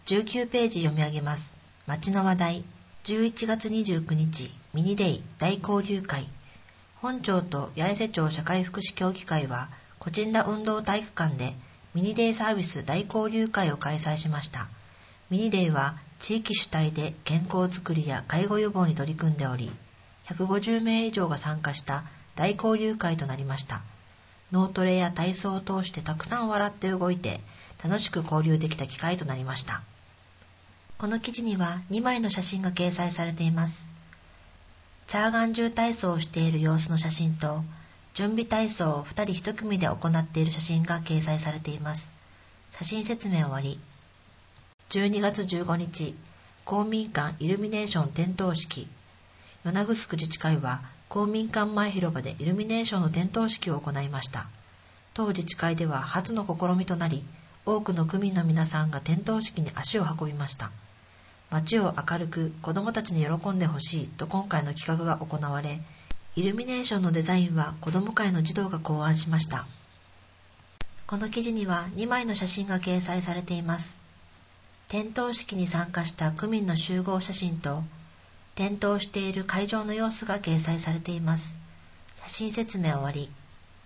19ページ読み上げます。町の話題。11月29日、ミニデイ大交流会。本町と八重瀬町社会福祉協議会は、コチンダ運動体育館でミニデイサービス大交流会を開催しました。ミニデイは地域主体で健康づくりや介護予防に取り組んでおり、150名以上が参加した大交流会となりました。脳トレや体操を通してたくさん笑って動いて、楽しく交流できた機会となりました。この記事には2枚の写真が掲載されています。チャーガンジュ体操をしている様子の写真と、準備体操を2人1組で行っている写真が掲載されています。写真説明終わり。12月15日、公民館イルミネーション点灯式。与那城自治会は公民館前広場でイルミネーションの点灯式を行いました。当自治会では初の試みとなり、多くの区民の皆さんが点灯式に足を運びました。街を明るく子どもたちに喜んでほしいと今回の企画が行われ、イルミネーションのデザインは子ども会の児童が考案しました。この記事には2枚の写真が掲載されています。点灯式に参加した区民の集合写真と、点灯している会場の様子が掲載されています。写真説明終わり。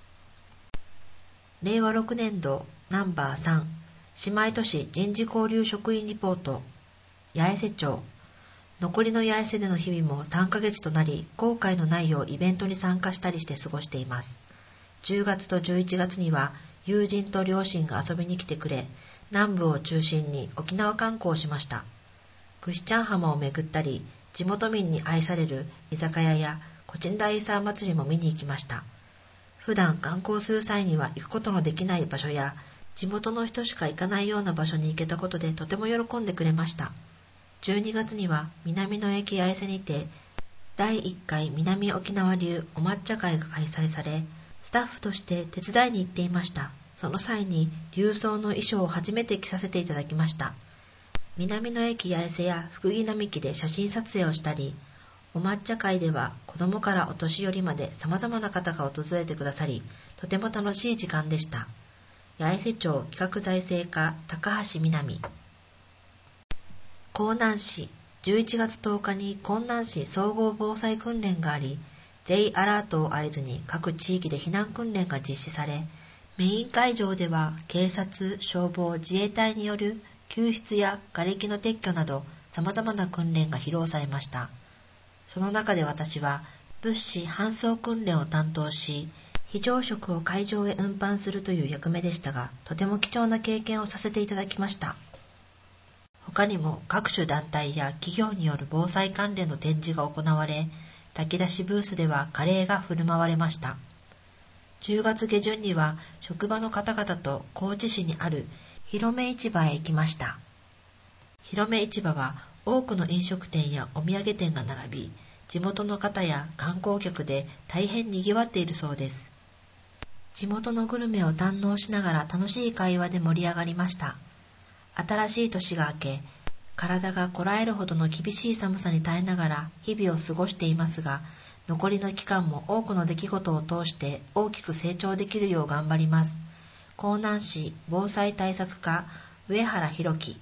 令和6年度ナンバー3姉妹都市人事交流職員リポート。八重瀬町。残りの八重瀬での日々も3ヶ月となり、後悔のないようイベントに参加したりして過ごしています。10月と11月には友人と両親が遊びに来てくれ、南部を中心に沖縄観光をしました。クシチャン浜を巡ったり、地元民に愛される居酒屋やコチンダイーサー祭りも見に行きました。普段観光する際には行くことのできない場所や、地元の人しか行かないような場所に行けたことでとても喜んでくれました。12月には南の駅八重瀬にて第1回南沖縄流お抹茶会が開催され、スタッフとして手伝いに行っていました。その際に流装の衣装を初めて着させていただきました。南の駅八重瀬や福木並木で写真撮影をしたり、お抹茶会では子供からお年寄りまで様々な方が訪れてくださり、とても楽しい時間でした。八重瀬町企画財政課高橋みなみ。江南市11月10日に江南市総合防災訓練があり、J アラートを合図に各地域で避難訓練が実施され、メイン会場では警察、消防、自衛隊による救出や瓦礫の撤去など様々な訓練が披露されました。その中で私は物資搬送訓練を担当し、非常食を会場へ運搬するという役目でしたが、とても貴重な経験をさせていただきました。他にも各種団体や企業による防災関連の展示が行われ、炊き出しブースではカレーが振る舞われました。10月下旬には職場の方々と高知市にある広め市場へ行きました。広め市場は多くの飲食店やお土産店が並び、地元の方や観光客で大変賑わっているそうです。地元のグルメを堪能しながら楽しい会話で盛り上がりました。新しい年が明け、体がこらえるほどの厳しい寒さに耐えながら日々を過ごしていますが、残りの期間も多くの出来事を通して大きく成長できるよう頑張ります。江南市防災対策課上原弘樹。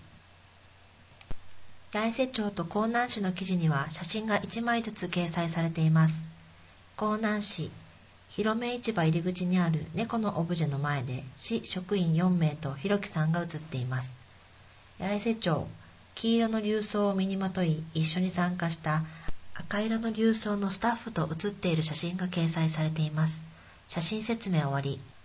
八重瀬町と江南市の記事には写真が1枚ずつ掲載されています。江南市広め市場入り口にある猫のオブジェの前で市職員4名と弘樹さんが写っています。八重瀬町黄色の流装を身にまとい一緒に参加した赤色の流装のスタッフと写っている写真が掲載されています。写真説明終わり。